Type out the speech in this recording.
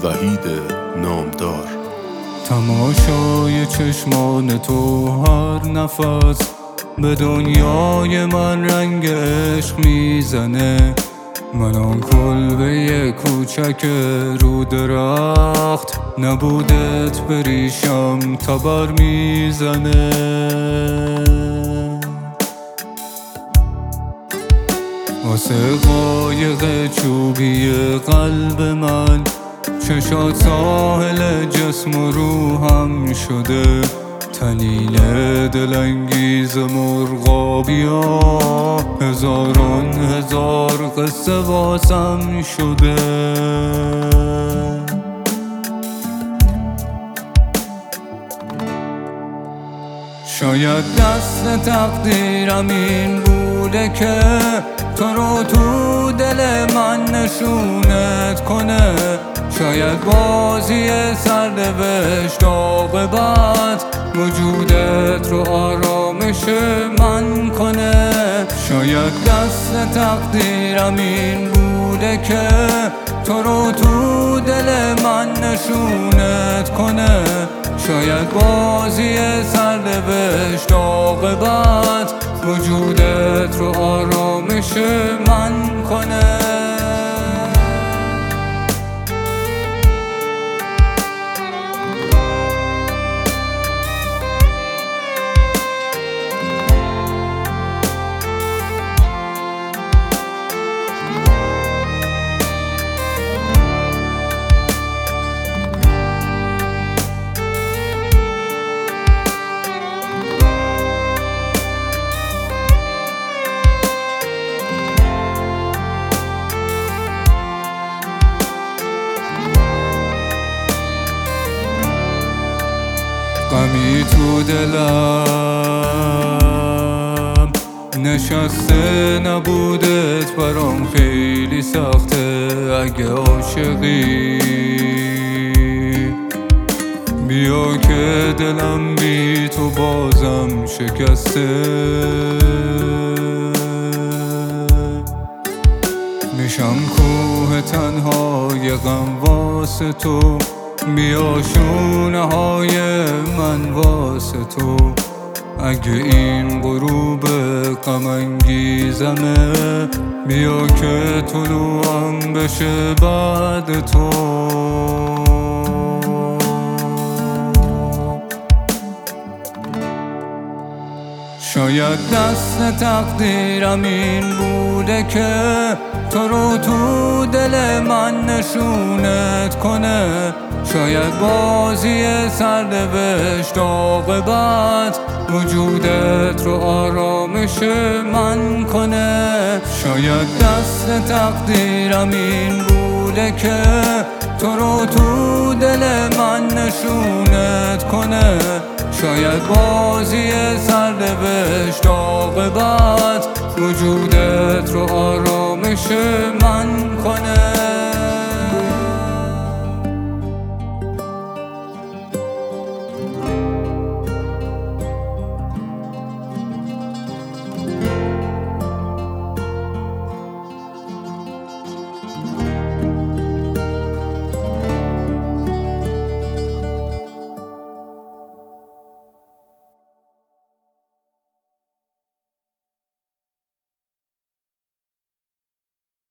وحید نامدار. تماشای چشمان تو هر نفس به دنیای من رنگ عشق میزنه. من آن کلبه کوچک رو درخت، نبودت بریشم تبر میزنه. واسه قایق چوبی قلب من چشات ساحل جسم و روحم شده. تنین دلانگیز مرغابیا هزاران هزار قصه واسم شده. شاید دست تقدیرم این بوده که تو رو تو دل من نشونت کنه. شاید بازی سرنوشت عاقبت وجودت رو آرامش من کنه. شاید دست تقدیرم این بوده که تو رو تو دل من نشونت کنه. شاید بازی سرنوشت عاقبت وجودت رو آرامش من کنه. غمی تو دلم نشسته، نبودت برام خیلی سخته. اگه عاشقی بیا که دلم بی تو بازم شکسته. میشم کوه تنهای غم واسه تو، بیا شونه های من واسه تو. اگه این غروب غم انگیزمه بیا که طلوعم بشه بعد تو. شاید دست تقدیرم این بوده که تو رو تو دل من نشونت کنه. شاید بازی سرنوشت عاقبت وجودت رو آرامش من کنه. شاید دست تقدیرم این بوده که تو رو تو دل من نشونت کنه. شاید بازی سرنوشت عاقبت وجودت رو آرامش من کنه.